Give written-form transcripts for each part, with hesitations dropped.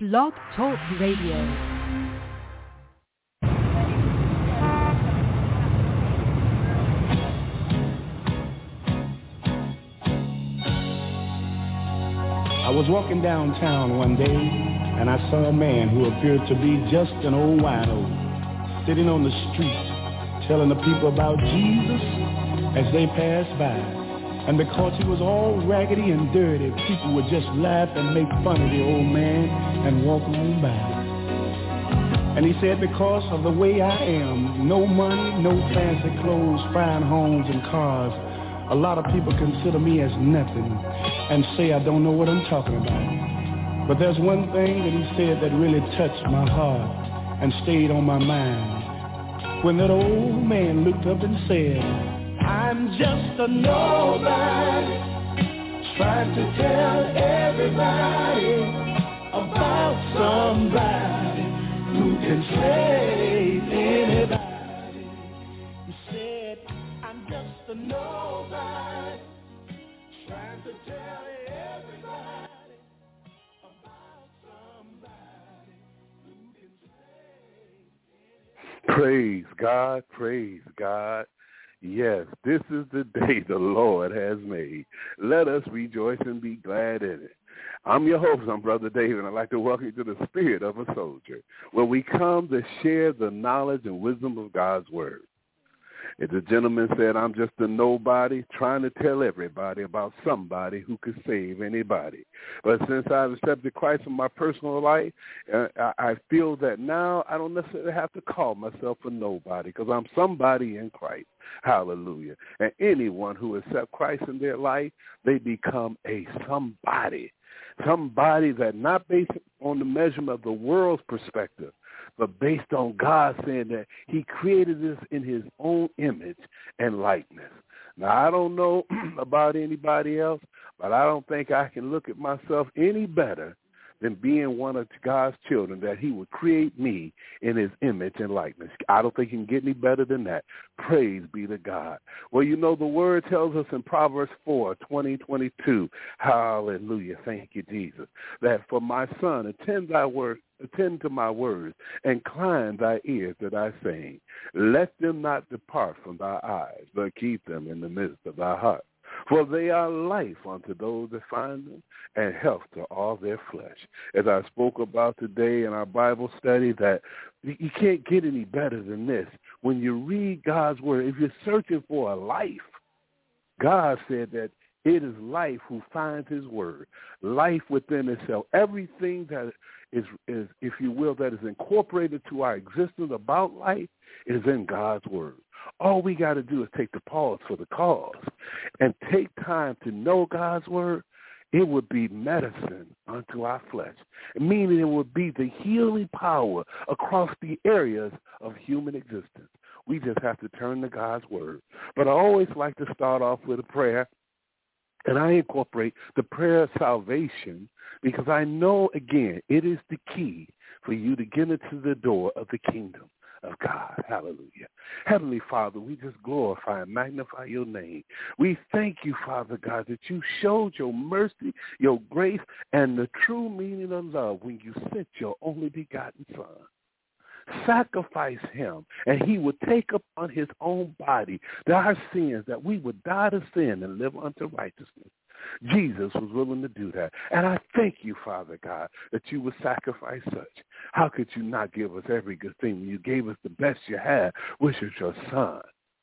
Blog Talk Radio. I was walking downtown one day, and I saw a man who appeared to be just an old wino, sitting on the street, telling the people about Jesus as they passed by. And because he was all raggedy and dirty, people would just laugh and make fun of the old man and walk on by. And he said, because of the way I am, no money, no fancy clothes, fine homes and cars, a lot of people consider me as nothing and say I don't know what I'm talking about. But there's one thing that he said that really touched my heart and stayed on my mind. When that old man looked up and said, I'm just a nobody, trying to tell everybody about somebody who can save anybody. He said, I'm just a nobody, trying to tell everybody about somebody who can save anybody. Praise God, praise God. Yes, this is the day the Lord has made. Let us rejoice and be glad in it. I'm your host, I'm Brother David, and I'd like to welcome you to the Spirit of a Soldier, where we come to share the knowledge and wisdom of God's Word. As the gentleman said, I'm just a nobody trying to tell everybody about somebody who could save anybody. But since I've accepted Christ in my personal life, I feel that now I don't necessarily have to call myself a nobody because I'm somebody in Christ. Hallelujah. And anyone who accepts Christ in their life, they become a somebody. Somebody that not based on the measurement of the world's perspective, but based on God saying that he created this in his own image and likeness. Now, I don't know about anybody else, but I don't think I can look at myself any better than being one of God's children, that he would create me in his image and likeness. I don't think you can get any better than that. Praise be to God. Well, you know, the word tells us in Proverbs 4:20-22, hallelujah, thank you, Jesus, that for my son, attend to my words, and incline thy ears to thy saying. Let them not depart from thy eyes, but keep them in the midst of thy heart. For they are life unto those that find them, and health to all their flesh. As I spoke about today in our Bible study, that you can't get any better than this. When you read God's word, if you're searching for a life, God said that it is life who finds his word, life within itself. Everything that is, if you will, that is incorporated to our existence about life is in God's word. All we got to do is take the pause for the cause and take time to know God's word. It would be medicine unto our flesh, meaning it would be the healing power across the areas of human existence. We just have to turn to God's word. But I always like to start off with a prayer, and I incorporate the prayer of salvation because I know, again, it is the key for you to get into the door of the kingdom of God. Hallelujah. Heavenly Father, we just glorify and magnify your name. We thank you, Father God, that you showed your mercy, your grace, and the true meaning of love when you sent your only begotten Son. Sacrifice him, and he would take upon his own body our sins, that we would die to sin and live unto righteousness. Jesus was willing to do that. And I thank you, Father God, that you would sacrifice such. How could you not give us every good thing when you gave us the best you had, which is your Son?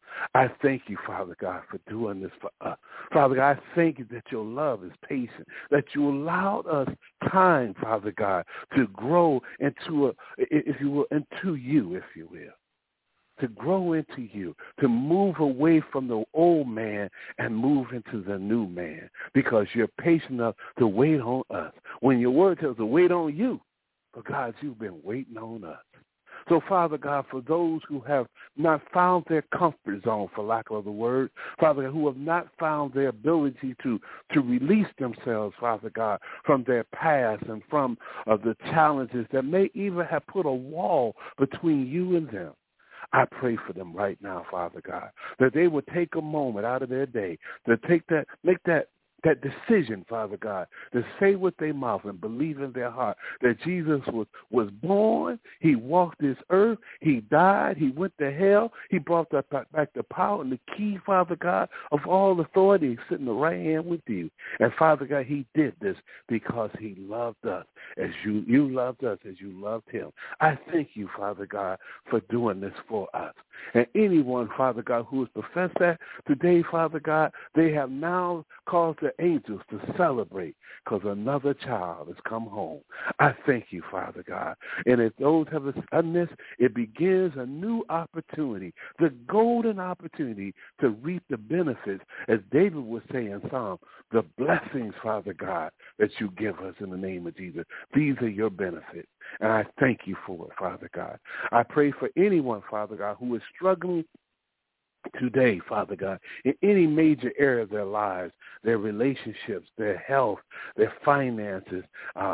I thank you, Father God, for doing this for us. Father God, I thank you that your love is patient, that you allowed us time, Father God, to grow into, if you will, into you, if you will. To grow into you, to move away from the old man and move into the new man, because you're patient enough to wait on us. When your word tells us to wait on you, for God, you've been waiting on us. So, Father God, for those who have not found their comfort zone, for lack of a word, Father God, who have not found their ability to release themselves, Father God, from their past and from the challenges that may even have put a wall between you and them, I pray for them right now, Father God, that they would take a moment out of their day to make that that decision, Father God, to say with their mouth and believe in their heart that Jesus was born, he walked this earth, he died, he went to hell, he brought back the power and the key, Father God, of all authority, sitting the right hand with you. And Father God, he did this because he loved us as you loved us as you loved him. I thank you, Father God, for doing this for us. And anyone, Father God, who has professed that today, Father God, they have now caused the angels to celebrate because another child has come home. I thank you, Father God. And if those have done this, it begins a new opportunity, the golden opportunity to reap the benefits, as David would say in Psalm, the blessings, Father God, that you give us in the name of Jesus. These are your benefits. And I thank you for it, Father God. I pray for anyone, Father God, who is struggling today, Father God, in any major area of their lives, their relationships, their health, their finances,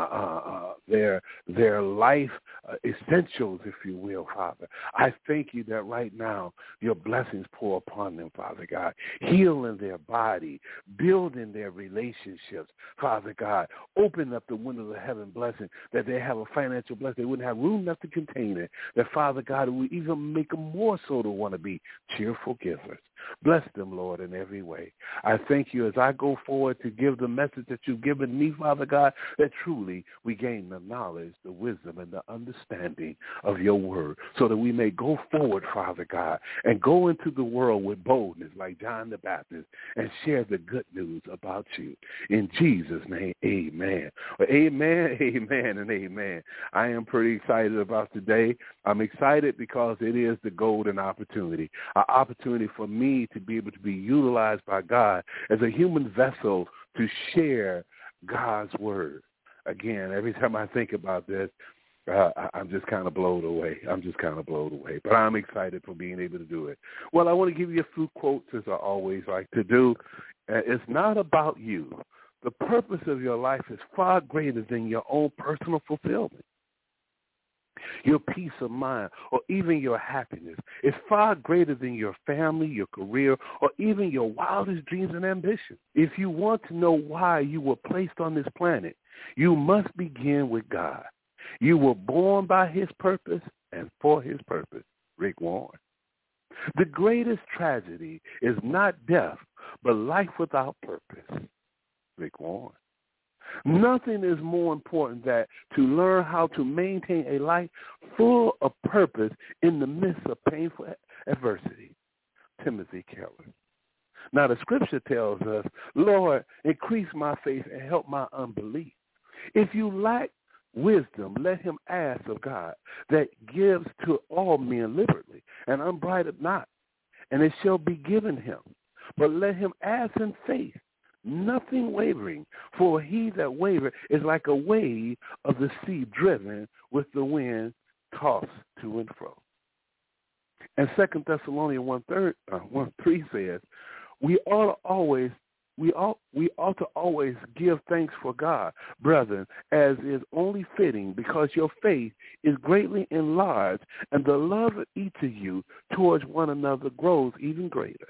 their life essentials, if you will, Father. I thank you that right now your blessings pour upon them, Father God, healing their body, building their relationships, Father God, open up the windows of heaven blessing, that they have a financial blessing. They wouldn't have room enough to contain it, that Father God would even make them more so to want to be cheerful givers. Bless them, Lord, in every way. I thank you as I go forward to give the message that you've given me, Father God, that truly we gain the knowledge, the wisdom, and the understanding of your word so that we may go forward, Father God, and go into the world with boldness like John the Baptist and share the good news about you. In Jesus' name, amen. Well, amen, amen, and amen. I am pretty excited about today. I'm excited because it is the golden opportunity, an opportunity for me to be able to be utilized by God as a human vessel to share God's word. Again, every time I think about this, I'm just kind of blown away. But I'm excited for being able to do it. Well, I want to give you a few quotes, as I always like to do. It's not about you. The purpose of your life is far greater than your own personal fulfillment. Your peace of mind, or even your happiness, is far greater than your family, your career, or even your wildest dreams and ambitions. If you want to know why you were placed on this planet, you must begin with God. You were born by his purpose and for his purpose. Rick Warren. The greatest tragedy is not death, but life without purpose. Rick Warren. Nothing is more important than to learn how to maintain a life full of purpose in the midst of painful adversity. Timothy Keller. Now, the scripture tells us, Lord, increase my faith and help my unbelief. If you lack wisdom, let him ask of God, that gives to all men liberally and unbridled not, and it shall be given him. But let him ask in faith, nothing wavering, for he that wavereth is like a wave of the sea driven with the wind, tossed to and fro. And 2 Thessalonians 1:3 says, we ought to always give thanks for God, brethren, as is only fitting, because your faith is greatly enlarged, and the love of each of you towards one another grows even greater.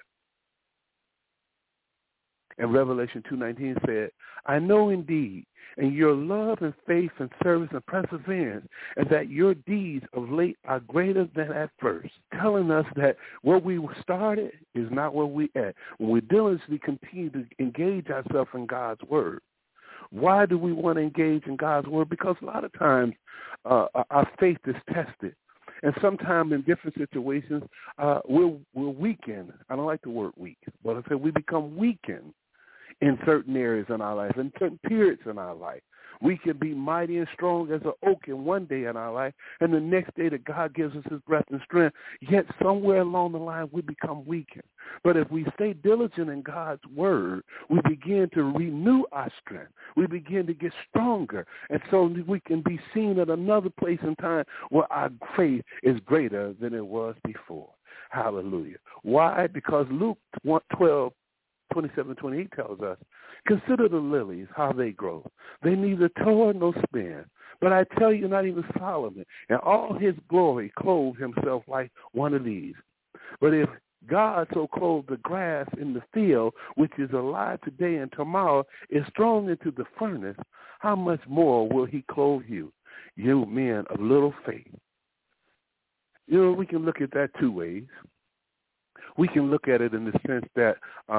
And Revelation 2:19 said, I know indeed, and your love and faith and service and perseverance, and that your deeds of late are greater than at first, telling us that where we started is not where we at. When we diligently continue to engage ourselves in God's word. Why do we want to engage in God's word? Because a lot of times our faith is tested. And sometimes in different situations, we're weakened. I don't like the word weak, but I said we become weakened in certain areas in our life, in certain periods in our life. We can be mighty and strong as an oak in one day in our life, and the next day that God gives us his breath and strength, yet somewhere along the line we become weakened. But if we stay diligent in God's word, we begin to renew our strength. We begin to get stronger, and so we can be seen at another place in time where our faith is greater than it was before. Hallelujah. Why? Because Luke 12:27-28 tells us, consider the lilies, how they grow. They neither toil nor spin. But I tell you, not even Solomon, in all his glory, clothed himself like one of these. But if God so clothed the grass in the field, which is alive today and tomorrow, is thrown into the furnace. How much more will he clothe you, you men of little faith? You know, we can look at that two ways. We can look at it in the sense that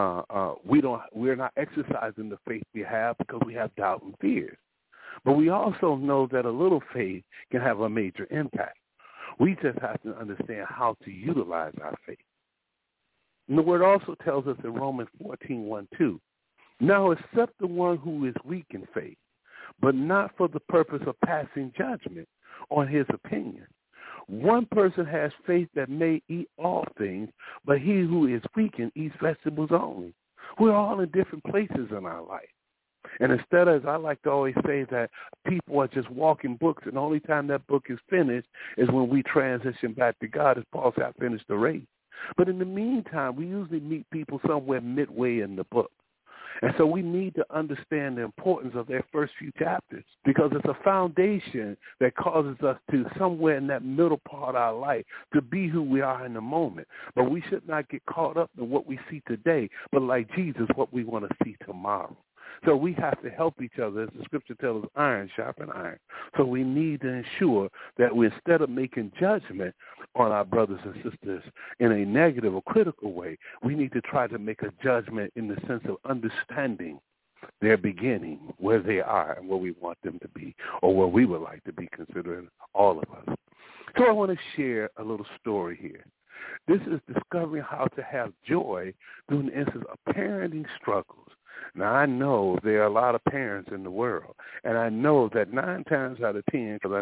we're not exercising the faith we have because we have doubt and fears. But we also know that a little faith can have a major impact. We just have to understand how to utilize our faith. And the word also tells us in Romans 14:1-2, now accept the one who is weak in faith, but not for the purpose of passing judgment on his opinion. One person has faith that may eat all things, but he who is weakened eats vegetables only. We're all in different places in our life. And instead, as I like to always say, that people are just walking books, and the only time that book is finished is when we transition back to God, as Paul said, I finished the race. But in the meantime, we usually meet people somewhere midway in the book. And so we need to understand the importance of their first few chapters, because it's a foundation that causes us to, somewhere in that middle part of our life, to be who we are in the moment. But we should not get caught up in what we see today, but like Jesus, what we want to see tomorrow. So we have to help each other. As the scripture tells us, iron sharpen iron. So we need to ensure that we, instead of making judgment on our brothers and sisters in a negative or critical way, we need to try to make a judgment in the sense of understanding their beginning, where they are and where we want them to be, or where we would like to be, considering all of us. So I want to share a little story here. This is discovering how to have joy through an instance of parenting struggles. Now, I know there are a lot of parents in the world, and I know that 9 times out of 10, because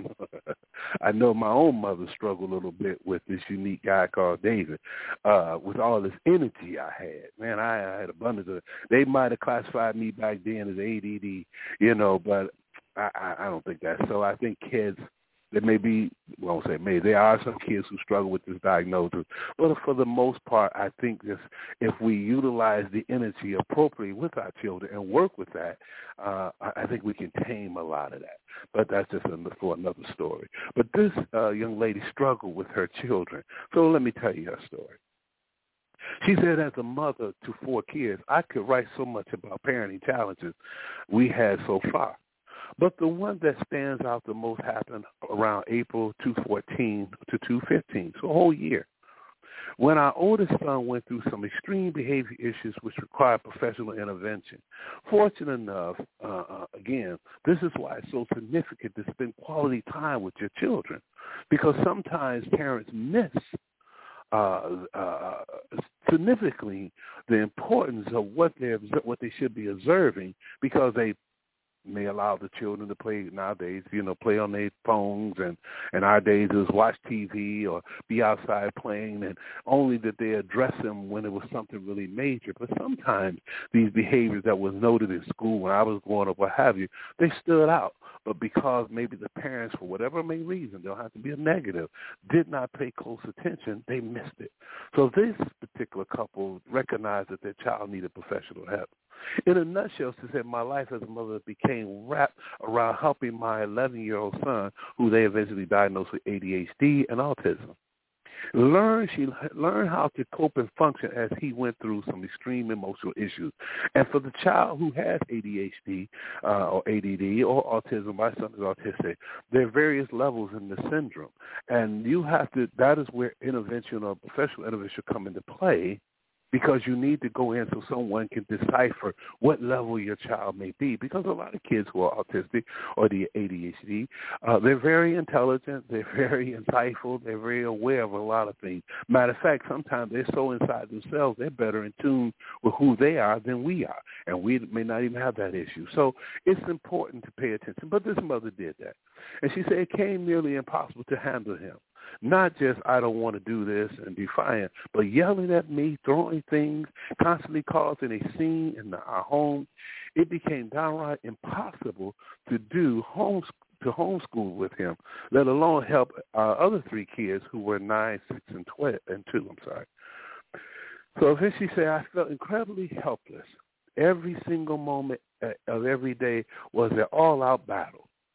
I know my own mother struggled a little bit with this unique guy called David, with all this energy I had. Man, I had abundance of it. They might have classified me back then as ADD, you know, but I don't think that's so. I think kids, there may be, well, I won't say maybe, there are some kids who struggle with this diagnosis. But for the most part, I think this, if we utilize the energy appropriately with our children and work with that, I think we can tame a lot of that. But that's just for another story. But this young lady struggled with her children. So let me tell you her story. She said, as a mother to 4 kids, I could write so much about parenting challenges we had so far. But the one that stands out the most happened around April 2014 to 2015, so a whole year, when our oldest son went through some extreme behavior issues which required professional intervention. Fortunate enough, again, this is why it's so significant to spend quality time with your children, because sometimes parents miss significantly the importance of what they should be observing, because they may allow the children to play nowadays, play on their phones, and our days it was watch TV or be outside playing, and only that they address them when it was something really major. But sometimes these behaviors that was noted in school when I was growing up, what have you, they stood out. But because maybe the parents, for whatever main reason, don't have to be a negative, did not pay close attention, they missed it. So this particular couple recognized that their child needed professional help. In a nutshell, she said, my life as a mother became wrapped around helping my 11-year-old son, who they eventually diagnosed with ADHD and autism. She learned how to cope and function as he went through some extreme emotional issues. And for the child who has ADHD or ADD or autism, my son is autistic, there are various levels in the syndrome. And that is where intervention or professional intervention come into play, because you need to go in so someone can decipher what level your child may be. Because a lot of kids who are autistic or the ADHD, they're very intelligent, they're very insightful, they're very aware of a lot of things. Matter of fact, sometimes they're so inside themselves, they're better in tune with who they are than we are. And we may not even have that issue. So it's important to pay attention. But this mother did that. And she said it became nearly impossible to handle him. Not just, I don't want to do this and defiant, but yelling at me, throwing things, constantly causing a scene in our home. It became downright impossible to homeschool with him, let alone help our other 3 kids who were 9, 6, and 2. So then she said, I felt incredibly helpless. Every single moment of every day was an all-out battle.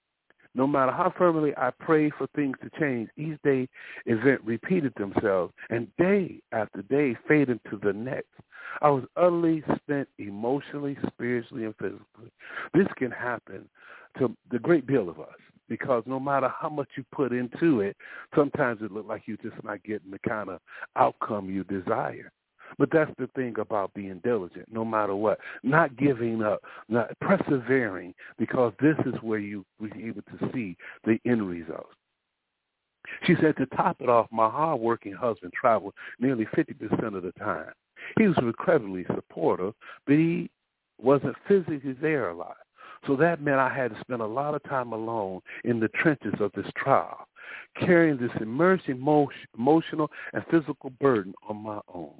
No matter how fervently I prayed for things to change, each day event repeated themselves, and day after day faded into the next. I was utterly spent emotionally, spiritually, and physically. This can happen to the great deal of us, because no matter how much you put into it, sometimes it looks like you're just not getting the kind of outcome you desire. But that's the thing about being diligent, no matter what, not giving up, not persevering, because this is where you will be able to see the end results. She said, to top it off, my hard-working husband traveled nearly 50% of the time. He was incredibly supportive, but he wasn't physically there a lot. So that meant I had to spend a lot of time alone in the trenches of this trial, carrying this immense emotional and physical burden on my own.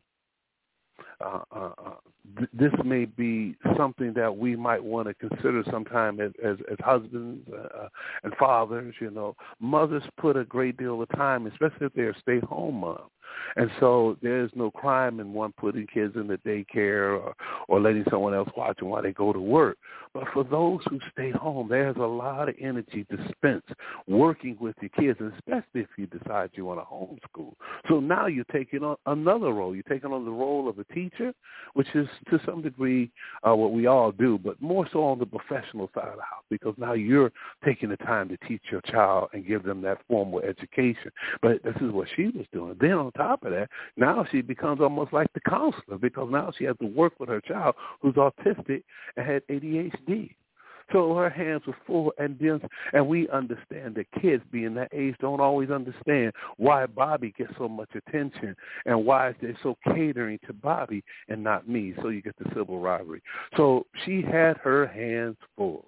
This may be something that we might want to consider sometime as husbands and fathers. You know, mothers put a great deal of time, especially if they're a stay-at-home mom. And so there's no crime in one putting kids in the daycare or letting someone else watch them while they go to work. But for those who stay home, there's a lot of energy dispensed working with your kids, and especially if you decide you want to homeschool. So now you're taking on another role. You're taking on the role of a teacher, which is to some degree what we all do, but more so on the professional side of the house, because now you're taking the time to teach your child and give them that formal education. But this is what she was doing. Then on top of that, now she becomes almost like the counselor, because now she has to work with her child who's autistic and had ADHD. So her hands were full, and we understand that kids being that age don't always understand why Bobby gets so much attention and why they're so catering to Bobby and not me. So you get the civil rivalry. So she had her hands full.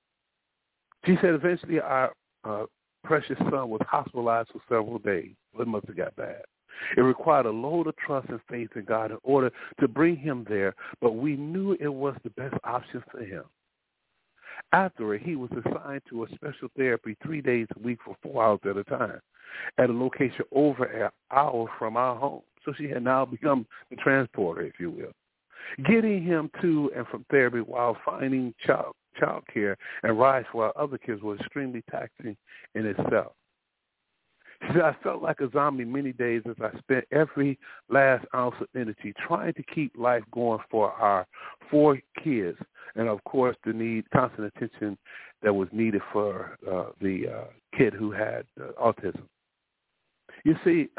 She said eventually our precious son was hospitalized for several days. It must have got bad. It required a load of trust and faith in God in order to bring him there, but we knew it was the best option for him. After it, he was assigned to a special therapy 3 days a week for 4 hours at a time at a location over an hour from our home. So she had now become the transporter, if you will. Getting him to and from therapy while finding child care and rides for our other kids was extremely taxing in itself. She said, I felt like a zombie many days as I spent every last ounce of energy trying to keep life going for our 4 kids, and, of course, the constant attention that was needed for the kid who had autism. You see,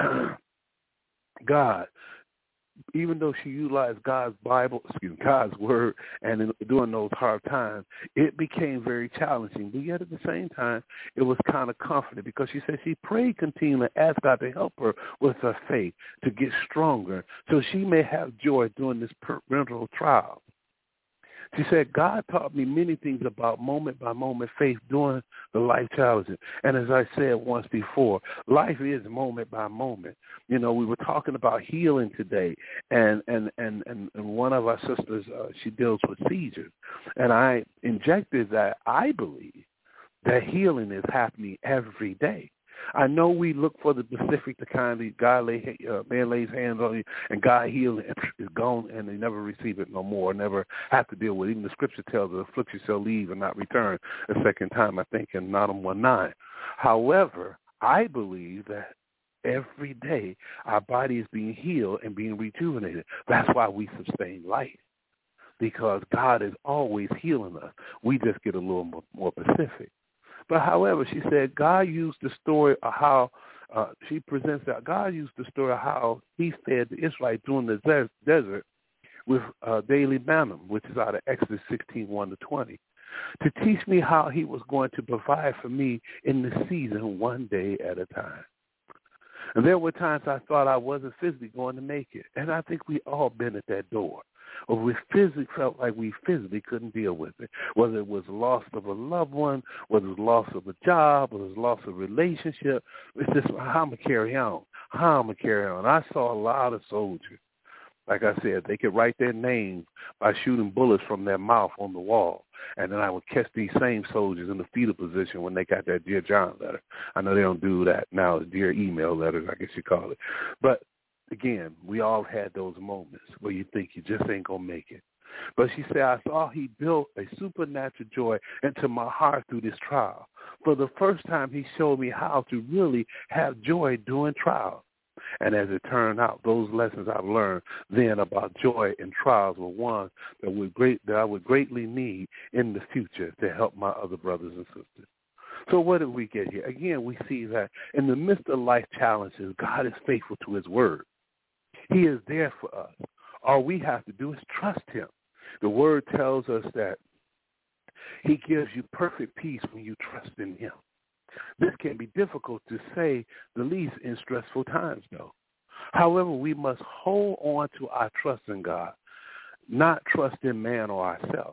God, even though she utilized God's word, and during those hard times, it became very challenging. But yet at the same time, it was kind of comforting, because she said she prayed continually and asked God to help her with her faith to get stronger so she may have joy during this parental trial. She said, God taught me many things about moment-by-moment faith during the life challenges. And as I said once before, life is moment by moment. You know, we were talking about healing today, and one of our sisters, she deals with seizures. And I injected that I believe that healing is happening every day. I know we look for the specific, the kind of man lays hands on you and God heals and is gone, and they never receive it no more, never have to deal with it. Even the scripture tells us, affliction shall leave and not return a second time, I think, in Nahum 1:9. However, I believe that every day our body is being healed and being rejuvenated. That's why we sustain life, because God is always healing us. We just get a little more specific. But however, she said God used the story of how she presents that God used the story of how he fed the Israelites during the desert with daily manna, which is out of Exodus 16:1-20, to teach me how he was going to provide for me in the season one day at a time. And there were times I thought I wasn't physically going to make it. And I think we all been at that door. Or we physically felt like we physically couldn't deal with it, whether it was loss of a loved one, whether it was loss of a job, whether it was loss of a relationship. It's just how I'm going to carry on, I saw a lot of soldiers. Like I said, they could write their names by shooting bullets from their mouth on the wall. And then I would catch these same soldiers in the fetal position when they got that Dear John letter. I know they don't do that now. It's Dear Email letters, I guess you call it. But again, we all had those moments where you think you just ain't going to make it. But she said, I saw he built a supernatural joy into my heart through this trial. For the first time, he showed me how to really have joy during trials. And as it turned out, those lessons I've learned then about joy and trials were ones that I would greatly need in the future to help my other brothers and sisters. So what did we get here? Again, we see that in the midst of life challenges, God is faithful to his word. He is there for us. All we have to do is trust him. The word tells us that he gives you perfect peace when you trust in him. This can be difficult to say the least in stressful times, though. However, we must hold on to our trust in God, not trust in man or ourselves.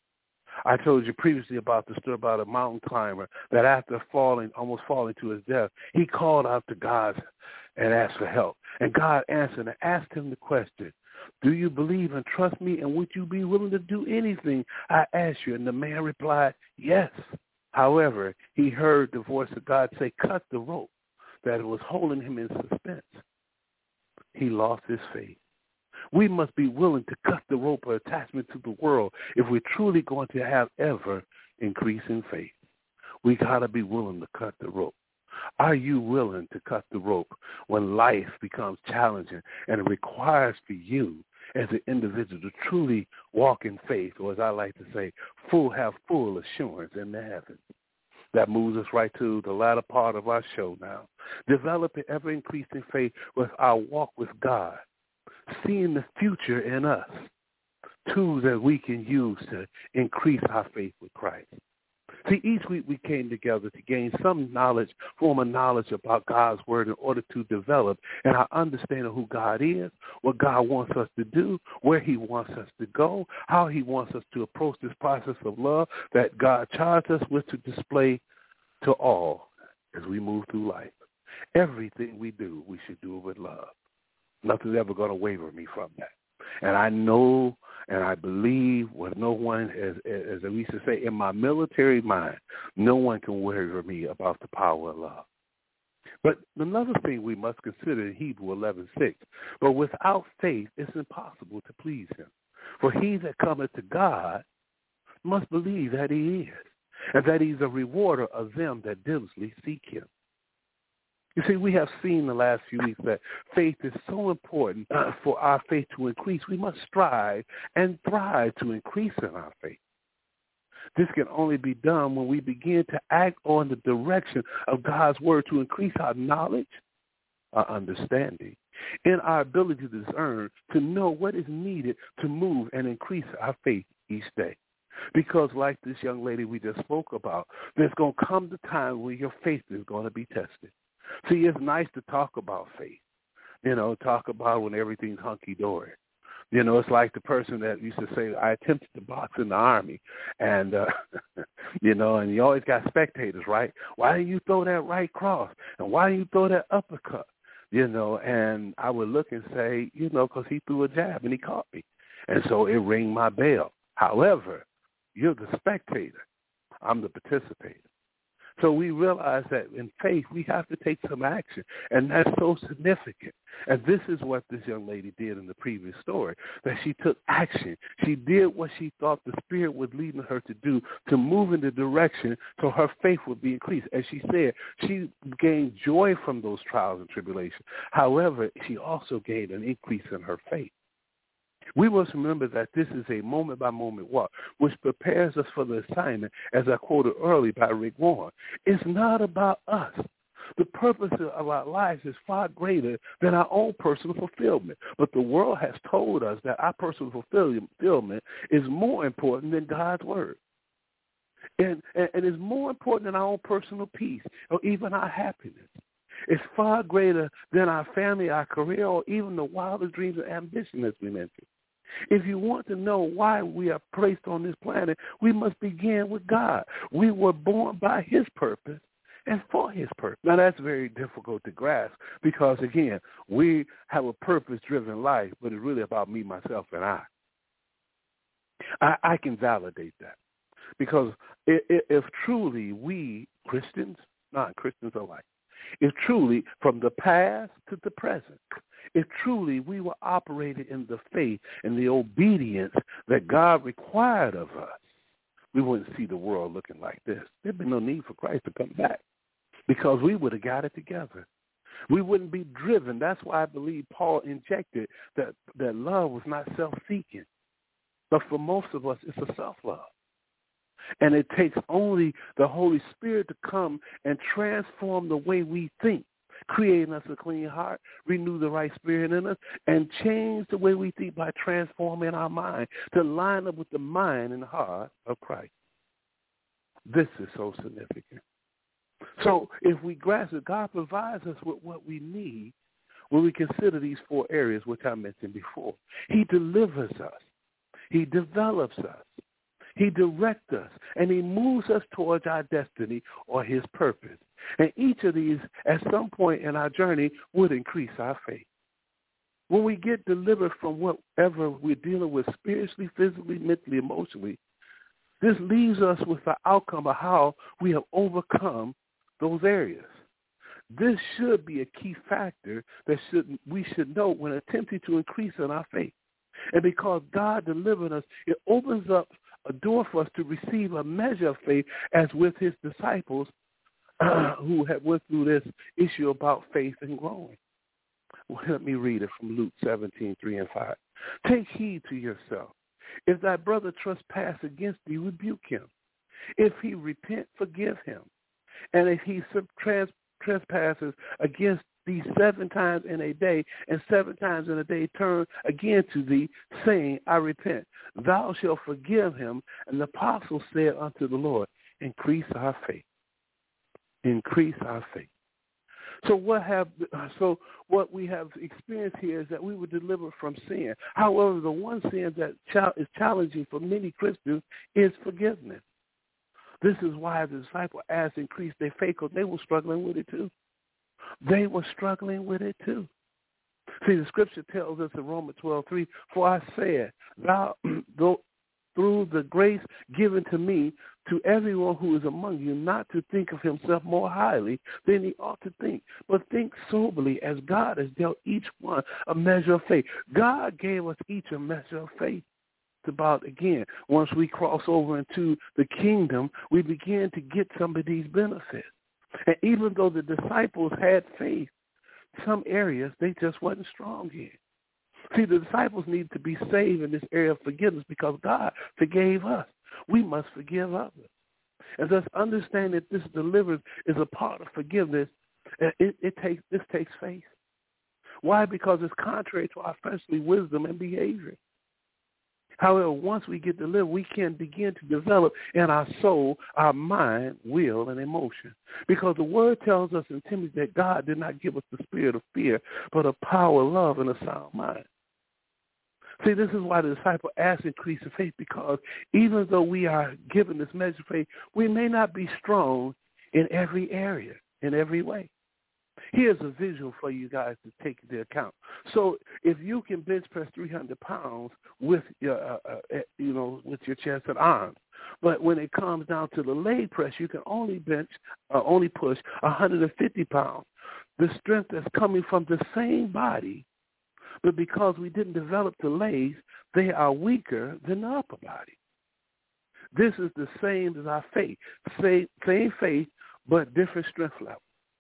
I told you previously about the story about a mountain climber that after almost falling to his death, he called out to God and asked for help. And God answered and asked him the question, do you believe and trust me, and would you be willing to do anything I ask you? And the man replied, yes. However, he heard the voice of God say, cut the rope that was holding him in suspense. He lost his faith. We must be willing to cut the rope of attachment to the world if we're truly going to have ever increasing faith. We got to be willing to cut the rope. Are you willing to cut the rope when life becomes challenging and it requires for you as an individual to truly walk in faith, or as I like to say, have full assurance in the heavens? That moves us right to the latter part of our show now. Developing ever-increasing faith with our walk with God, seeing the future in us, tools that we can use to increase our faith with Christ. See, each week we came together to gain some knowledge, form a knowledge about God's word in order to develop and our understanding of who God is, what God wants us to do, where he wants us to go, how he wants us to approach this process of love that God charged us with to display to all as we move through life. Everything we do, we should do it with love. Nothing's ever going to waver me from that. And I know and I believe what no one, as we used to say, in my military mind, no one can waver me about the power of love. But another thing we must consider in Hebrews 11:6, but without faith it's impossible to please him. For he that cometh to God must believe that he is, and that he's a rewarder of them that diligently seek him. You see, we have seen the last few weeks that faith is so important for our faith to increase. We must strive and thrive to increase in our faith. This can only be done when we begin to act on the direction of God's word to increase our knowledge, our understanding, and our ability to discern, to know what is needed to move and increase our faith each day. Because like this young lady we just spoke about, there's going to come the time where your faith is going to be tested. See, it's nice to talk about faith, talk about when everything's hunky-dory. It's like the person that used to say, I attempted to box in the Army, and, and you always got spectators, right? Why didn't you throw that right cross? And why didn't you throw that uppercut? And I would look and say, because he threw a jab and he caught me. And so it rang my bell. However, you're the spectator. I'm the participator. So we realize that in faith, we have to take some action, and that's so significant. And this is what this young lady did in the previous story, that she took action. She did what she thought the Spirit was leading her to do, to move in the direction so her faith would be increased. As she said, she gained joy from those trials and tribulations. However, she also gained an increase in her faith. We must remember that this is a moment-by-moment walk, which prepares us for the assignment, as I quoted earlier by Rick Warren. It's not about us. The purpose of our lives is far greater than our own personal fulfillment. But the world has told us that our personal fulfillment is more important than God's word. And is more important than our own personal peace or even our happiness. It's far greater than our family, our career, or even the wildest dreams and ambition, as we mentioned. If you want to know why we are placed on this planet, we must begin with God. We were born by his purpose and for his purpose. Now, that's very difficult to grasp because, again, we have a purpose-driven life, but it's really about me, myself, and I. I can validate that because if truly we Christians, non-Christians alike, if truly from the past to the present, if truly we were operating in the faith and the obedience that God required of us, we wouldn't see the world looking like this. There'd be no need for Christ to come back because we would have got it together. We wouldn't be driven. That's why I believe Paul injected that love was not self-seeking. But for most of us, it's a self-love. And it takes only the Holy Spirit to come and transform the way we think, creating us a clean heart, renew the right spirit in us, and change the way we think by transforming our mind to line up with the mind and heart of Christ. This is so significant. So if we grasp it, God provides us with what we need when we consider these 4 areas which I mentioned before. He delivers us. He develops us. He directs us, and he moves us towards our destiny or his purpose. And each of these, at some point in our journey, would increase our faith. When we get delivered from whatever we're dealing with spiritually, physically, mentally, emotionally, this leaves us with the outcome of how we have overcome those areas. This should be a key factor that we should know when attempting to increase in our faith. And because God delivered us, it opens up a door for us to receive a measure of faith, as with his disciples who had went through this issue about faith and growing. Well, let me read it from Luke 17:3-5. Take heed to yourself. If thy brother trespass against thee, rebuke him. If he repent, forgive him. And if he trespasses against thee 7 times in a day, and 7 times in a day turn again to thee, saying, I repent, thou shalt forgive him. And the apostle said unto the Lord, increase our faith. Increase our faith. So what we have experienced here is that we were delivered from sin. However, the one sin that is challenging for many Christians is forgiveness. This is why the disciples asked to increase their faith, because they were struggling with it too. They were struggling with it too. See, the scripture tells us in Romans 12:3, for I said, thou, through the grace given to me, to everyone who is among you, not to think of himself more highly than he ought to think, but think soberly, as God has dealt each one a measure of faith. God gave us each a measure of faith. It's about, again, once we cross over into the kingdom, we begin to get some of these benefits. And even though the disciples had faith, some areas they just wasn't strong in. See, the disciples need to be saved in this area of forgiveness because God forgave us. We must forgive others. And thus understand that this deliverance is a part of forgiveness. This takes faith. Why? Because it's contrary to our fleshly wisdom and behavior. However, once we get delivered, we can begin to develop in our soul, our mind, will, and emotion. Because the word tells us in Timothy that God did not give us the spirit of fear, but of power, love, and a sound mind. See, this is why the disciple asked increase in faith, because even though we are given this measure of faith, we may not be strong in every area, in every way. Here's a visual for you guys to take into account. So if you can bench press 300 pounds with your, with your chest and arms, but when it comes down to the leg press, you can only push 150 pounds. The strength that's coming from the same body, but because we didn't develop the legs, they are weaker than the upper body. This is the same as our faith. Same faith, but different strength level.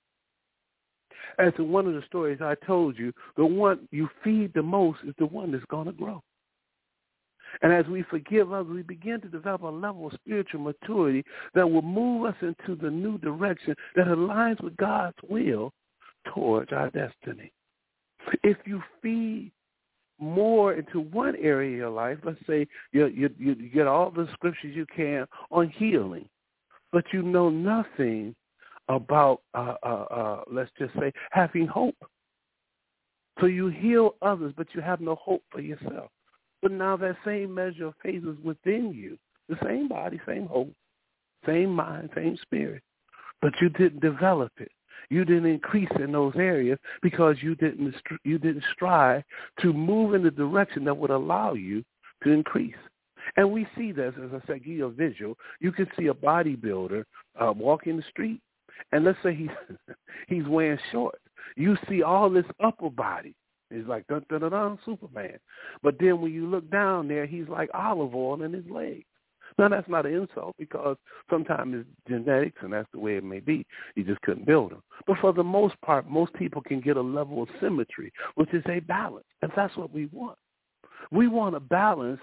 As in one of the stories I told you, the one you feed the most is the one that's going to grow. And as we forgive others, we begin to develop a level of spiritual maturity that will move us into the new direction that aligns with God's will towards our destiny. If you feed more into one area of your life, let's say you get all the scriptures you can on healing, but you know nothing about, let's just say, having hope. So you heal others, but you have no hope for yourself. But now that same measure of faith is within you, the same body, same hope, same mind, same spirit, but you didn't develop it. You didn't increase in those areas because you didn't strive to move in the direction that would allow you to increase. And we see this, as I said, give you a visual. You can see a bodybuilder walking the street, and let's say he's wearing shorts. You see all this upper body, He's like, dun, dun, dun, dun, Superman. But then when you look down there, he's like olive oil in his legs. Now, that's not an insult because sometimes it's genetics, and that's the way it may be. You just couldn't build them. But for the most part, most people can get a level of symmetry, which is a balance, and that's what we want. We want to balance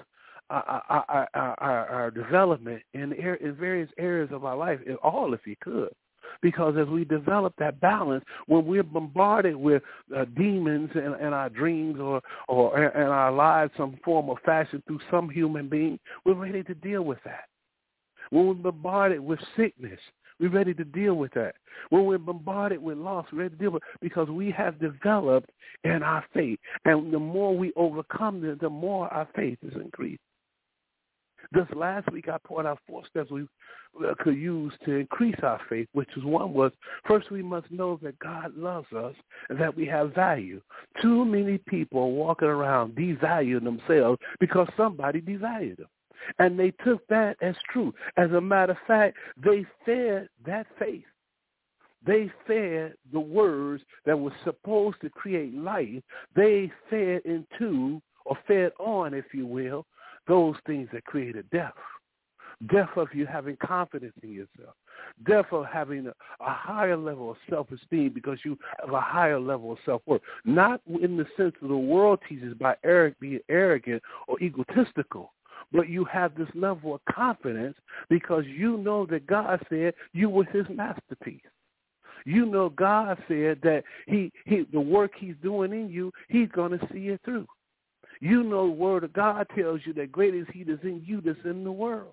our development in various areas of our life, if you could. Because as we develop that balance, when we're bombarded with demons in our dreams or in our lives, some form of fashion through some human being, we're ready to deal with that. When we're bombarded with sickness, we're ready to deal with that. When we're bombarded with loss, we're ready to deal with it because we have developed in our faith. And the more we overcome, the more our faith is increased. This last week, I poured out 4 steps we could use to increase our faith, which was first we must know that God loves us and that we have value. Too many people are walking around devaluing themselves because somebody devalued them. And they took that as true. As a matter of fact, they fed that faith. They fed the words that were supposed to create life. They fed into, or fed on, if you will, those things that created death. Death of you having confidence in yourself. Death of having a higher level of self-esteem because you have a higher level of self-worth. Not in the sense that the world teaches by being arrogant or egotistical, but you have this level of confidence because you know that God said you were his masterpiece. You know God said that he the work he's doing in you, he's going to see it through. You know the word of God tells you that greater is he that's in you that's in the world.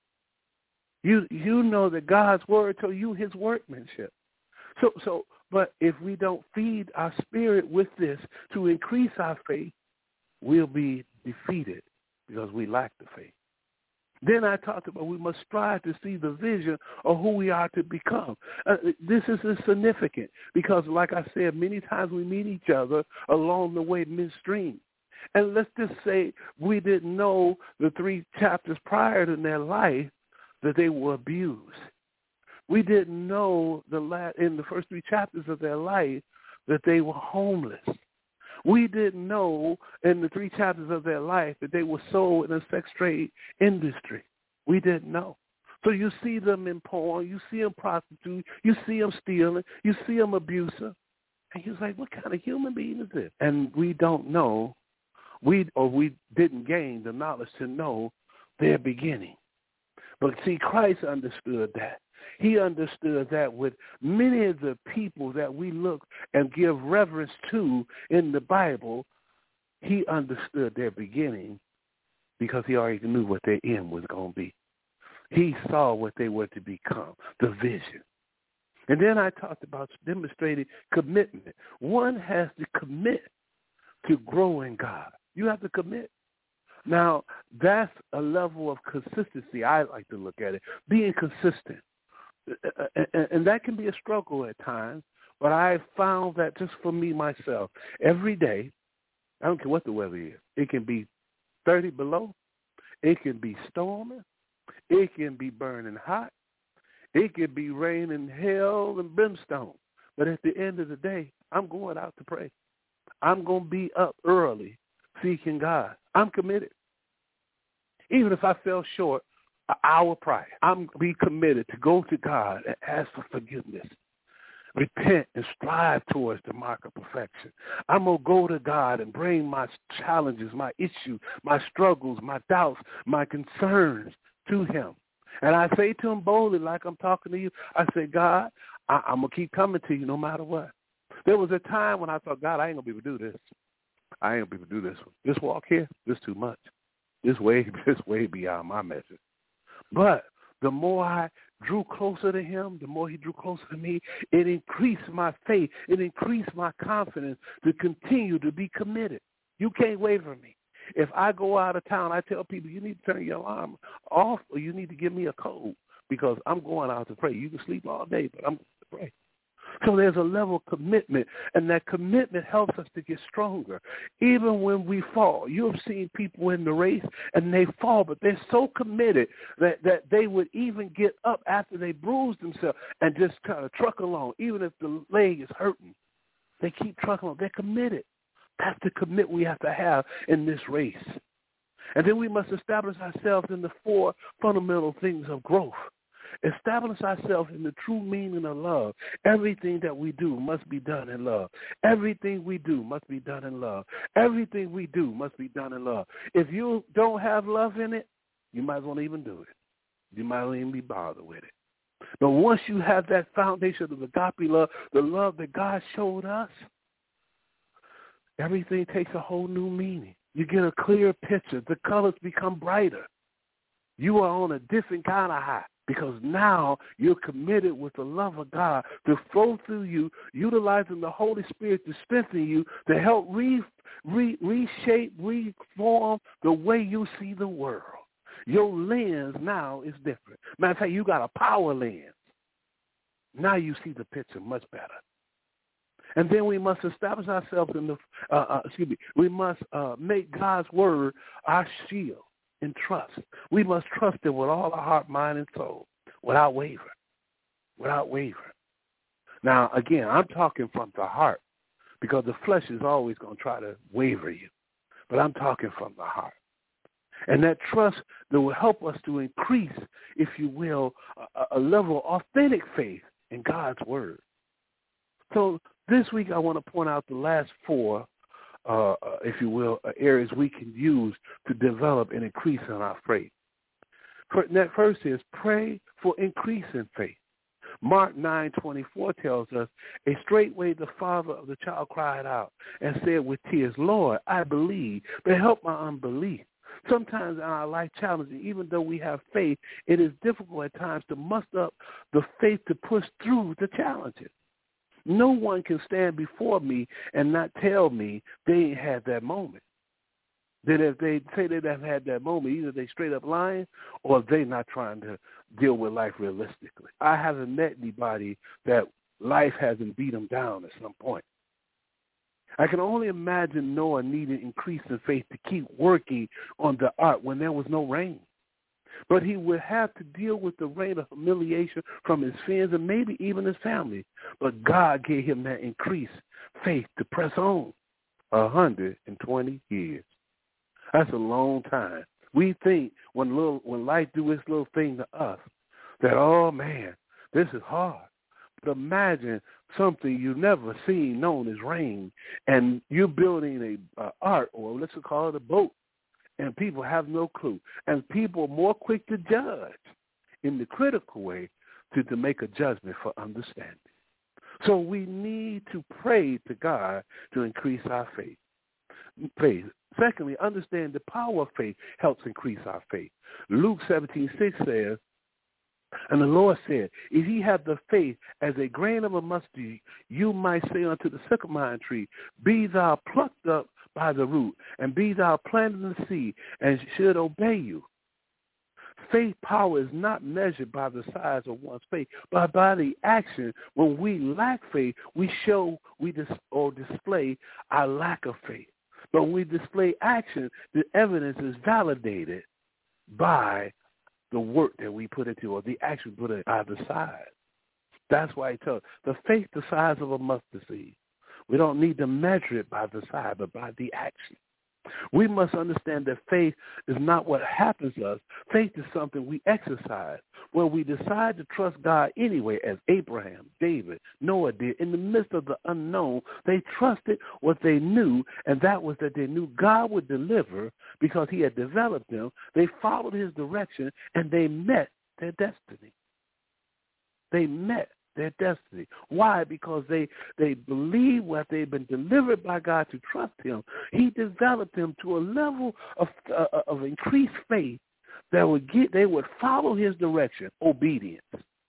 You know that God's word tells you his workmanship. But if we don't feed our spirit with this to increase our faith, we'll be defeated because we lack the faith. Then I talked about we must strive to see the vision of who we are to become. This is significant because, like I said, many times we meet each other along the way midstream. And let's just say we didn't know the 3 chapters prior to their life that they were abused. We didn't know in the first 3 chapters of their life that they were homeless. We didn't know in the 3 chapters of their life that they were sold in a sex trade industry. We didn't know. So you see them in porn, you see them prostitute, you see them stealing, you see them abusive. And you're like, what kind of human being is this? And we don't know. We didn't gain the knowledge to know their beginning. But see, Christ understood that. He understood that with many of the people that we look and give reverence to in the Bible, he understood their beginning because he already knew what their end was going to be. He saw what they were to become, the vision. And then I talked about demonstrating commitment. One has to commit to grow in God. You have to commit. Now, that's a level of consistency I like to look at it, being consistent. And that can be a struggle at times, but I found that just for me, myself, every day, I don't care what the weather is, it can be 30 below, it can be storming, it can be burning hot, it can be raining hell and brimstone. But at the end of the day, I'm going out to pray. I'm going to be up early seeking God. I'm committed. Even if I fell short an hour prior, I'm going to be committed to go to God and ask for forgiveness. Repent and strive towards the mark of perfection. I'm going to go to God and bring my challenges, my issues, my struggles, my doubts, my concerns to him. And I say to him boldly, like I'm talking to you, I say, God, I'm going to keep coming to you no matter what. There was a time when I thought, God, I ain't going to be able to do this. I ain't going to be able to do this. This walk here, this too much. This way beyond my measure. But the more I drew closer to him, the more he drew closer to me, it increased my faith. It increased my confidence to continue to be committed. You can't waver me. If I go out of town, I tell people, you need to turn your alarm off or you need to give me a code because I'm going out to pray. You can sleep all day, but I'm going to pray. So there's a level of commitment, and that commitment helps us to get stronger. Even when we fall, you have seen people in the race, and they fall, but they're so committed that they would even get up after they bruised themselves and just kind of truck along, even if the leg is hurting. They keep trucking along. They're committed. That's the commitment we have to have in this race. And then we must establish ourselves in the 4 fundamental things of growth. Establish ourselves in the true meaning of love. Everything that we do must be done in love. Everything we do must be done in love. Everything we do must be done in love. If you don't have love in it, you might as well even do it. You might as well even be bothered with it. But once you have that foundation of agape love, the love that God showed us, everything takes a whole new meaning. You get a clear picture. The colors become brighter. You are on a different kind of high because now you're committed with the love of God to flow through you, utilizing the Holy Spirit to strengthen you, to help reshape, reform the way you see the world. Your lens now is different. Matter of fact, you got a power lens. Now you see the picture much better. And then we must establish ourselves in the, we must make God's word our shield and trust. We must trust it with all our heart, mind, and soul, without wavering, without wavering. Now, again, I'm talking from the heart because the flesh is always going to try to waver you. But I'm talking from the heart. And that trust that will help us to increase, if you will, a level of authentic faith in God's word. So this week I want to point out the last 4, if you will, areas we can use to develop and increase in our faith. That first is pray for increase in faith. Mark 9:24 tells us, a straightway the father of the child cried out and said with tears, Lord, I believe, but help my unbelief. Sometimes in our life challenges, even though we have faith, it is difficult at times to muster up the faith to push through the challenges. No one can stand before me and not tell me they ain't had that moment. That if they say they haven't had that moment, either they straight up lying or they not trying to deal with life realistically. I haven't met anybody that life hasn't beat them down at some point. I can only imagine Noah needed increase in faith to keep working on the ark when there was no rain. But he would have to deal with the rain of humiliation from his friends and maybe even his family. But God gave him that increased faith to press on 120 years. That's a long time. We think when life do its little thing to us that, oh, man, this is hard. But imagine something you've never seen known as rain, and you're building a ark, or let's call it a boat, and people have no clue. And people are more quick to judge in the critical way to make a judgment for understanding. So we need to pray to God to increase our faith. Secondly, understand the power of faith helps increase our faith. Luke 17:6 says, and the Lord said, if ye have the faith as a grain of a mustard, you might say unto the sycamore tree, be thou plucked up by the root, and be thou planted in the sea, and should obey you. Faith power is not measured by the size of one's faith, but by the action. When we lack faith, we display our lack of faith. But when we display action, the evidence is validated by the work that we put into, or the action put it by the size. That's why he tells the faith the size of a mustard seed. We don't need to measure it by the size, but by the action. We must understand that faith is not what happens to us. Faith is something we exercise, where we decide to trust God anyway, as Abraham, David, Noah did. In the midst of the unknown, they trusted what they knew, and that was that they knew God would deliver because he had developed them. They followed his direction, and they met their destiny. They met their destiny. Why? Because they believe what they've been delivered by God to trust him. He developed them to a level of increased faith that they would follow his direction. Obedience.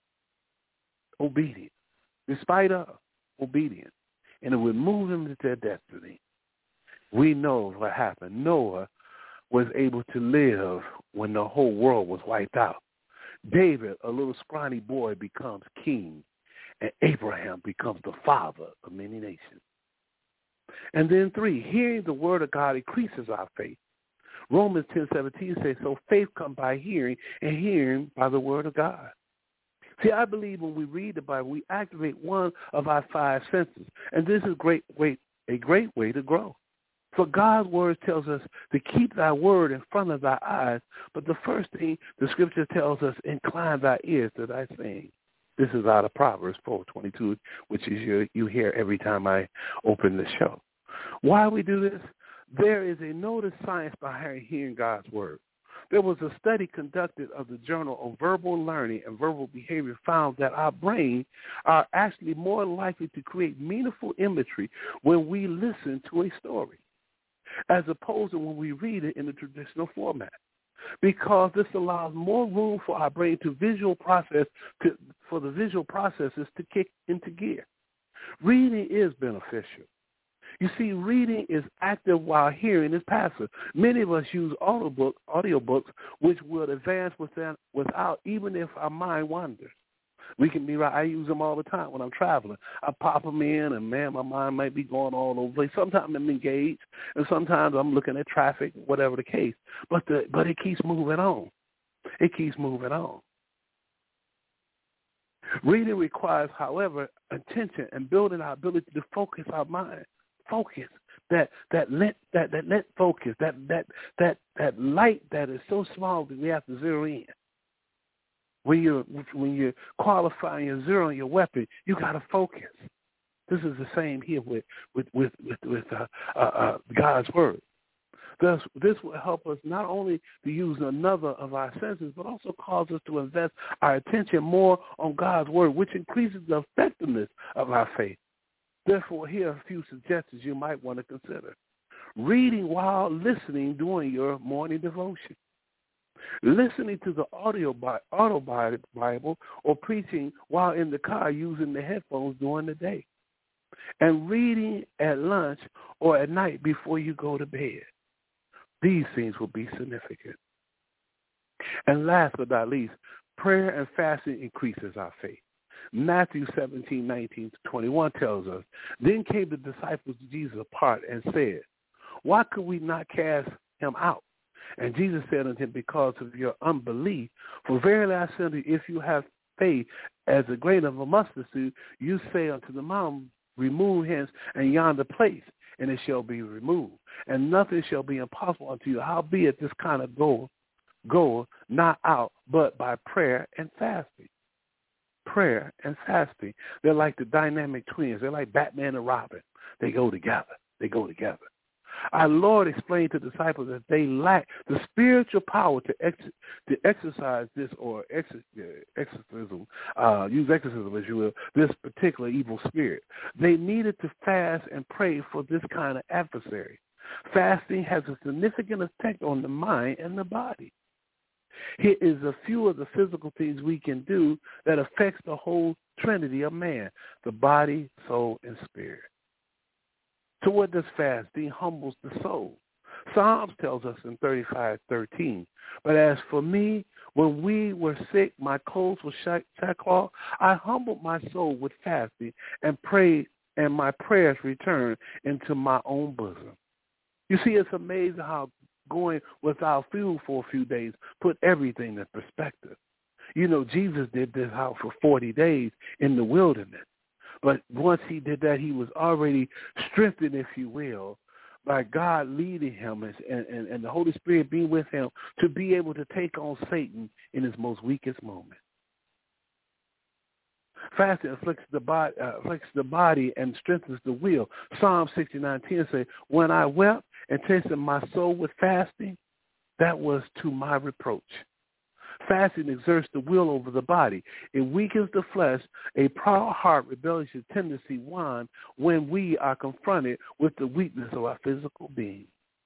Despite of obedience. And it would move them to their destiny. We know what happened. Noah was able to live when the whole world was wiped out. David, a little scrawny boy, becomes king. And Abraham becomes the father of many nations. And then 3, hearing the word of God increases our faith. Romans 10:17 says, so faith comes by hearing, and hearing by the word of God. See, I believe when we read the Bible, we activate one of our 5 senses. And this is a great way to grow. For God's word tells us to keep thy word in front of thy eyes. But the first thing the scripture tells us, incline thy ears to thy saying. This is out of Proverbs 4:22, which is you hear every time I open the show. Why we do this? There is a noted science behind hearing God's word. There was a study conducted of the Journal of Verbal Learning and Verbal Behavior found that our brains are actually more likely to create meaningful imagery when we listen to a story, as opposed to when we read it in the traditional format, because this allows more room for our brain to for the visual processes to kick into gear. Reading is beneficial. You see, reading is active while hearing is passive. Many of us use audiobooks, which will advance without even if our mind wanders. We can be right. I use them all the time when I'm traveling. I pop them in, and, man, my mind might be going all over the place. Sometimes I'm engaged, and sometimes I'm looking at traffic, whatever the case. But it keeps moving on. It keeps moving on. Reading requires, however, attention and building our ability to focus our mind. Focus, that focus, that light that is so small that we have to zero in. When you're qualifying, you're zeroing your weapon, you got to focus. This is the same here with God's word. Thus, this will help us not only to use another of our senses, but also cause us to invest our attention more on God's word, which increases the effectiveness of our faith. Therefore, here are a few suggestions you might want to consider. Reading while listening during your morning devotion. Listening to the audio Bible or preaching while in the car using the headphones during the day. And reading at lunch or at night before you go to bed. These things will be significant. And last but not least, prayer and fasting increases our faith. Matthew 17:19-21 tells us, then came the disciples to Jesus apart and said, why could we not cast him out? And Jesus said unto him, because of your unbelief. For verily I say unto you, if you have faith as a grain of a mustard seed, you say unto the mountain, remove hence and yonder place, and it shall be removed. And nothing shall be impossible unto you. Howbeit this kind of goeth not out, but by prayer and fasting. Prayer and fasting. They're like the dynamic twins. They're like Batman and Robin. They go together. Our Lord explained to the disciples that they lack the spiritual power to exercise this or exorcism, use exorcism as you will, this particular evil spirit. They needed to fast and pray for this kind of adversary. Fasting has a significant effect on the mind and the body. Here is a few of the physical things we can do that affects the whole trinity of man, the body, soul, and spirit. So what does fasting? Humbles the soul. Psalms tells us in 35:13, but as for me, when we were sick, my clothes were sackcloth. I humbled my soul with fasting and prayed, and my prayers returned into my own bosom. You see, it's amazing how going without food for a few days put everything in perspective. You know, Jesus did this out for 40 days in the wilderness. But once he did that, he was already strengthened, if you will, by God leading him and the Holy Spirit being with him to be able to take on Satan in his most weakest moment. Fasting afflicts the body and strengthens the will. Psalm 69:10 says, when I wept and tasted my soul with fasting, that was to my reproach. Fasting exerts the will over the body. It weakens the flesh. A proud heart, rebellious tendency won when we are confronted with the weakness of our physical being.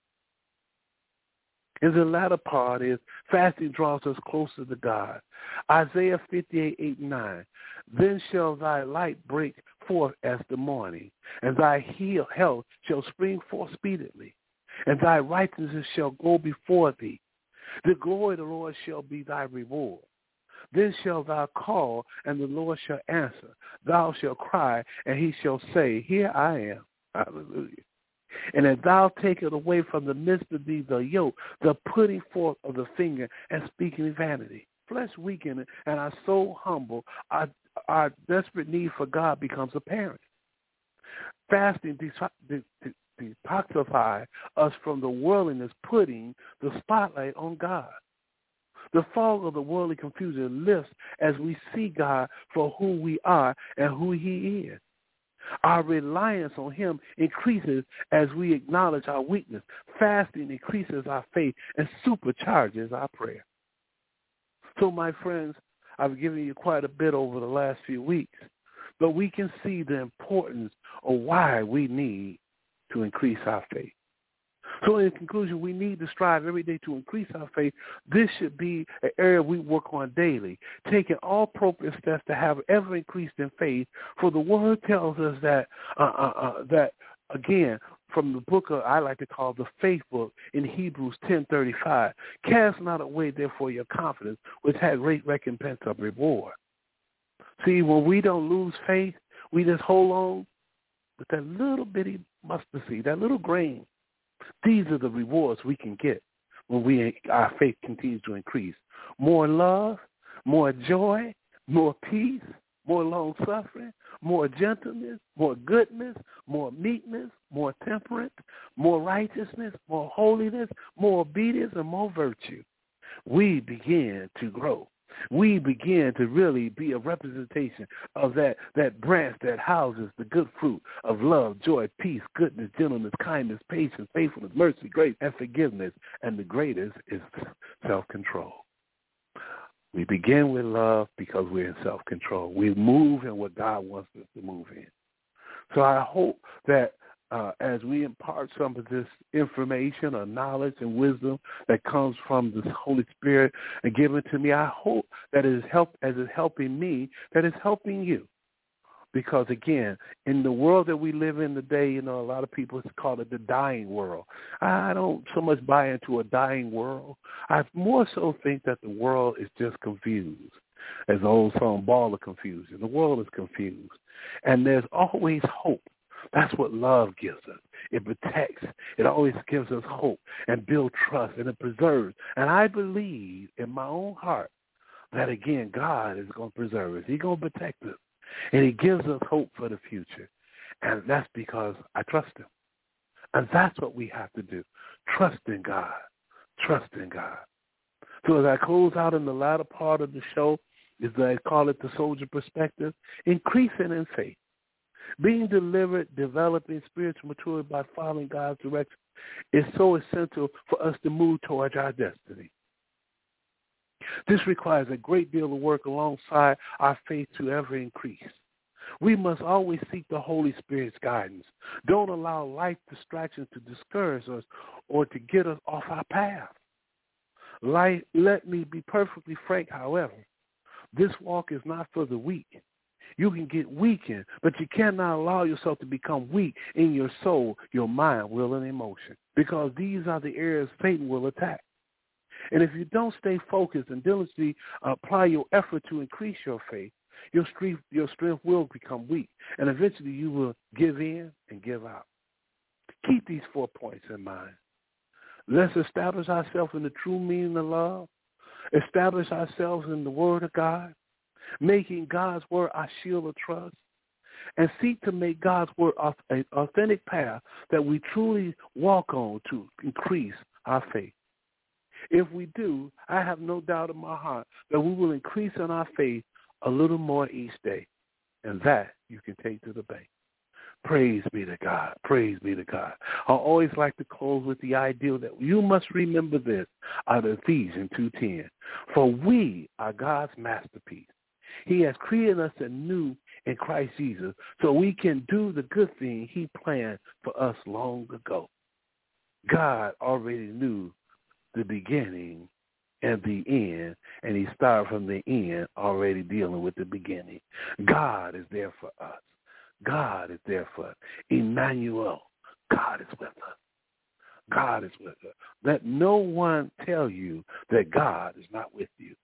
And the latter part is fasting draws us closer to God. Isaiah 58:8-9. Then shall thy light break forth as the morning, and thy health shall spring forth speedily, and thy righteousness shall go before thee. The glory of the Lord shall be thy reward. Then shalt thou call, and the Lord shall answer. Thou shalt cry, and he shall say, here I am. Hallelujah. And if thou takest away from the midst of thee the yoke, the putting forth of the finger, and speaking vanity. Flesh weakened, and our soul humble, our desperate need for God becomes apparent. Fasting detoxify us from the worldliness, putting the spotlight on God. The fog of the worldly confusion lifts as we see God for who we are and who he is. Our reliance on him increases as we acknowledge our weakness. Fasting increases our faith and supercharges our prayer. So, my friends, I've given you quite a bit over the last few weeks, but we can see the importance of why we need to increase our faith. So in conclusion, we need to strive every day to increase our faith. This should be an area we work on daily, taking all appropriate steps to have ever increased in faith. For the word tells us that, again, from the book of, I like to call the faith book in Hebrews 10:35, cast not away, therefore, your confidence, which has great recompense of reward. See, when we don't lose faith, we just hold on with that little bitty mustard seed, that little grain. These are the rewards we can get when our faith continues to increase. More love, more joy, more peace, more long-suffering, more gentleness, more goodness, more meekness, more temperance, more righteousness, more holiness, more obedience, and more virtue. We begin to grow. We begin to really be a representation of that branch that houses the good fruit of love, joy, peace, goodness, gentleness, kindness, patience, faithfulness, mercy, grace, and forgiveness. And the greatest is self-control. We begin with love because we're in self-control. We move in what God wants us to move in. So I hope that as we impart some of this information or knowledge and wisdom that comes from the Holy Spirit and given to me, I hope that it is helping me, that it's helping you. Because, again, in the world that we live in today, a lot of people call it the dying world. I don't so much buy into a dying world. I more so think that the world is just confused. As the old song, Ball of Confusion. The world is confused. And there's always hope. That's what love gives us. It protects. It always gives us hope and builds trust, and it preserves. And I believe in my own heart that, again, God is going to preserve us. He's going to protect us. And he gives us hope for the future. And that's because I trust him. And that's what we have to do. Trust in God. Trust in God. So as I close out in the latter part of the show, as I call it the soldier perspective, increasing in faith. Being delivered, developing spiritual maturity by following God's direction is so essential for us to move towards our destiny. This requires a great deal of work alongside our faith to ever increase. We must always seek the Holy Spirit's guidance. Don't allow life distractions to discourage us or to get us off our path. Let me be perfectly frank, however. This walk is not for the weak. You can get weakened, but you cannot allow yourself to become weak in your soul, your mind, will, and emotion, because these are the areas Satan will attack. And if you don't stay focused and diligently apply your effort to increase your faith, your strength will become weak, and eventually you will give in and give out. Keep these 4 points in mind. Let's establish ourselves in the true meaning of love, establish ourselves in the Word of God, making God's Word our shield of trust, and seek to make God's Word an authentic path that we truly walk on to increase our faith. If we do, I have no doubt in my heart that we will increase in our faith a little more each day, and that you can take to the bank. Praise be to God. Praise be to God. I always like to close with the idea that you must remember this out of Ephesians 2:10. For we are God's masterpiece. He has created us anew in Christ Jesus so we can do the good thing he planned for us long ago. God already knew the beginning and the end, and he started from the end already dealing with the beginning. God is there for us. God is there for us. Emmanuel, God is with us. God is with us. Let no one tell you that God is not with you.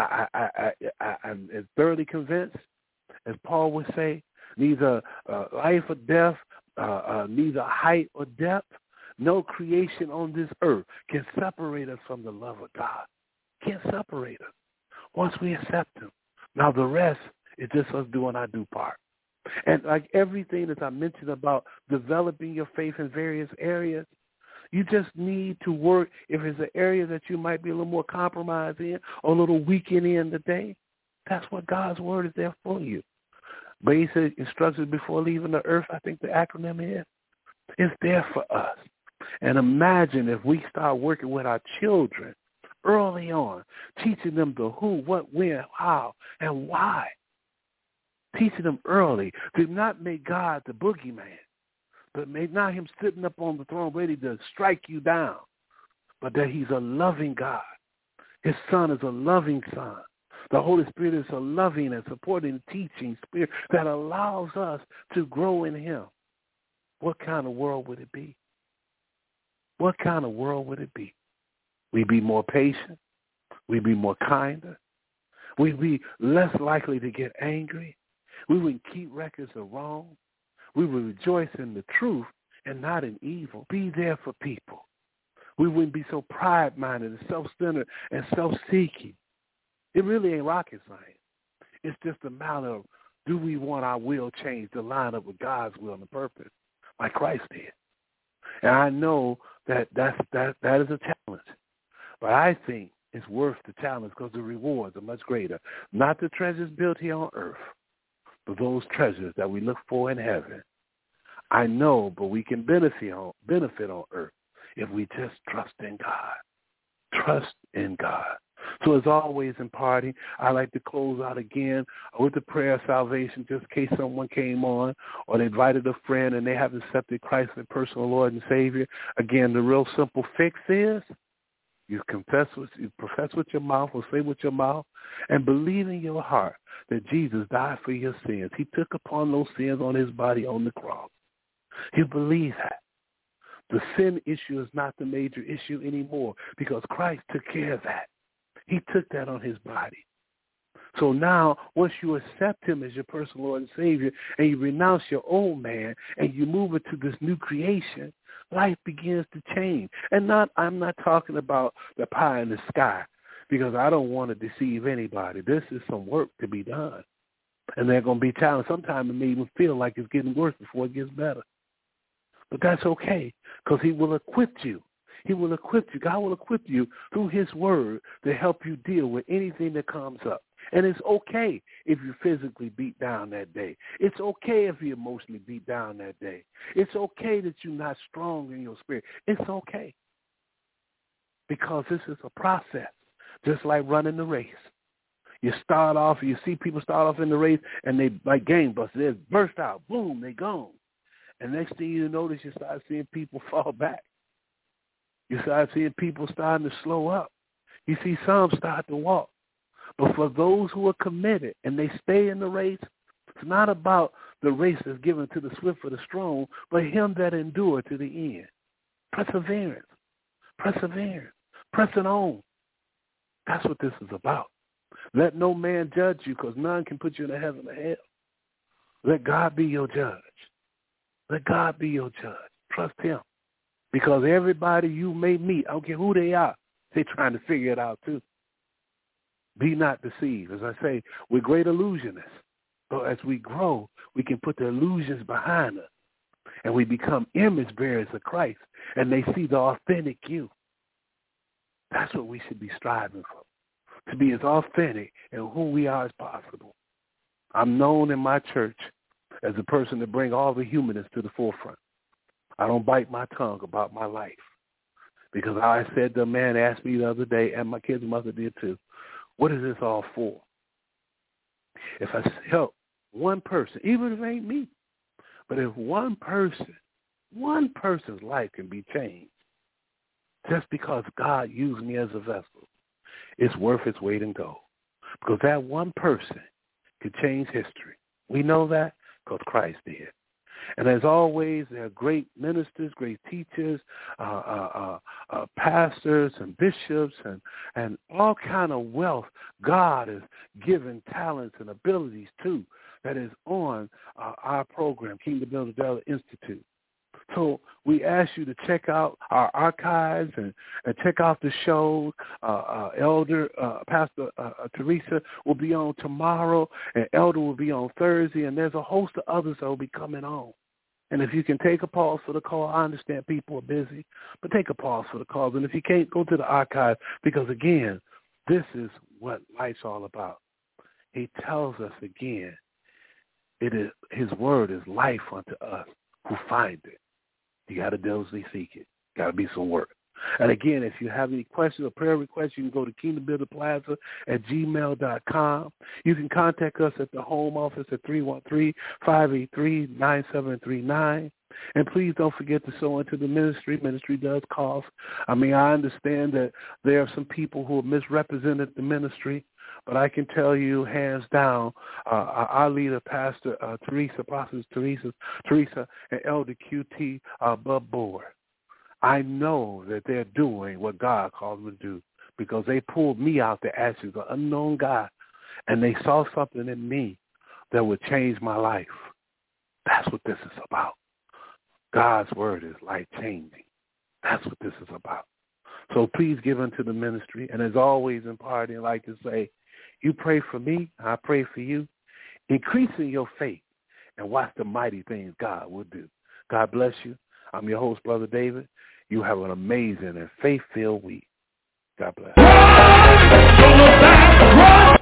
I'm thoroughly convinced, as Paul would say, neither life or death, neither height or depth, no creation on this earth can separate us from the love of God. Can't separate us once we accept him. Now the rest is just us doing our due part. And like everything that I mentioned about developing your faith in various areas, you just need to work. If it's an area that you might be a little more compromised in or a little weakened in today, that's what God's word is there for you. Basic instructions before leaving the earth, I think the acronym is. It's there for us. And imagine if we start working with our children early on, teaching them the who, what, when, how, and why. Teaching them early to not make God the boogeyman, but make not him sitting up on the throne ready to strike you down, but that he's a loving God. His son is a loving son. The Holy Spirit is a loving and supporting teaching spirit that allows us to grow in him. What kind of world would it be? What kind of world would it be? We'd be more patient. We'd be more kinder. We'd be less likely to get angry. We wouldn't keep records of wrong. We would rejoice in the truth and not in evil. Be there for people. We wouldn't be so pride-minded and self-centered and self-seeking. It really ain't rocket science. It's just a matter of, do we want our will changed to line up with God's will and purpose, like Christ did? And I know that is a challenge. But I think it's worth the challenge because the rewards are much greater. Not the treasures built here on earth, but those treasures that we look for in heaven. I know, but we can benefit on earth if we just trust in God. Trust in God. So as always in party, I like to close out again with the prayer of salvation just in case someone came on or they invited a friend and they haven't accepted Christ as their personal Lord and Savior. Again, the real simple fix is you profess with your mouth or say with your mouth and believe in your heart that Jesus died for your sins. He took upon those sins on his body on the cross. You believe that. The sin issue is not the major issue anymore because Christ took care of that. He took that on his body. So now, once you accept him as your personal Lord and Savior and you renounce your old man and you move into this new creation, life begins to change. And I'm not talking about the pie in the sky because I don't want to deceive anybody. This is some work to be done. And they're going to be challenged. Sometimes it may even feel like it's getting worse before it gets better. But that's okay because he will equip you. He will equip you. God will equip you through his word to help you deal with anything that comes up. And it's okay if you physically beat down that day. It's okay if you emotionally beat down that day. It's okay that you're not strong in your spirit. It's okay. Because this is a process, just like running the race. You start off, you see people start off in the race, and they, like gangbusters, they burst out, boom, they gone. And next thing you notice, you start seeing people fall back. You start seeing people starting to slow up. You see some start to walk. But for those who are committed and they stay in the race, it's not about the race that's given to the swift or the strong, but him that endured to the end. Perseverance. Pressing on. That's what this is about. Let no man judge you because none can put you in the heaven or hell. Let God be your judge. Let God be your judge. Trust him. Because everybody you may meet, I don't care who they are, they're trying to figure it out too. Be not deceived. As I say, we're great illusionists. So as we grow, we can put the illusions behind us. And we become image bearers of Christ. And they see the authentic you. That's what we should be striving for. To be as authentic and who we are as possible. I'm known in my church as a person to bring all the humanness to the forefront. I don't bite my tongue about my life. Because I said the man asked me the other day, and my kid's mother did too, what is this all for? If I help one person, even if it ain't me, but if one person's life can be changed just because God used me as a vessel, it's worth its weight in gold. Because that one person could change history. We know that because Christ did. And as always, there are great ministers, great teachers, pastors and bishops and all kind of wealth God has given talents and abilities to that is on our program, Kingdom Builder Institute. So we ask you to check out our archives and check out the shows. Pastor Teresa will be on tomorrow, and Elder will be on Thursday, and there's a host of others that will be coming on. And if you can take a pause for the call, I understand people are busy, but take a pause for the calls. And if you can't, go to the archive, because, again, this is what life's all about. He tells us again, it is his word is life unto us who find it. You got to diligently seek it. Got to be some work. And again, if you have any questions or prayer requests, you can go to kingdombuilderplaza@gmail.com. You can contact us at the home office at 313-583-9739. And please don't forget to sow into the ministry. Ministry does cost. I understand that there are some people who have misrepresented the ministry, but I can tell you, hands down, our leader, Pastor Teresa, Prophetess Teresa, and Elder QT above board. I know that they're doing what God called them to do, because they pulled me out the ashes, an unknown God, and they saw something in me that would change my life. That's what this is about. God's word is life-changing. That's what this is about. So please give unto the ministry. And as always in party, I like to say, you pray for me, I pray for you. Increase in your faith and watch the mighty things God will do. God bless you. I'm your host, Brother David. You have an amazing and faith-filled week. God bless.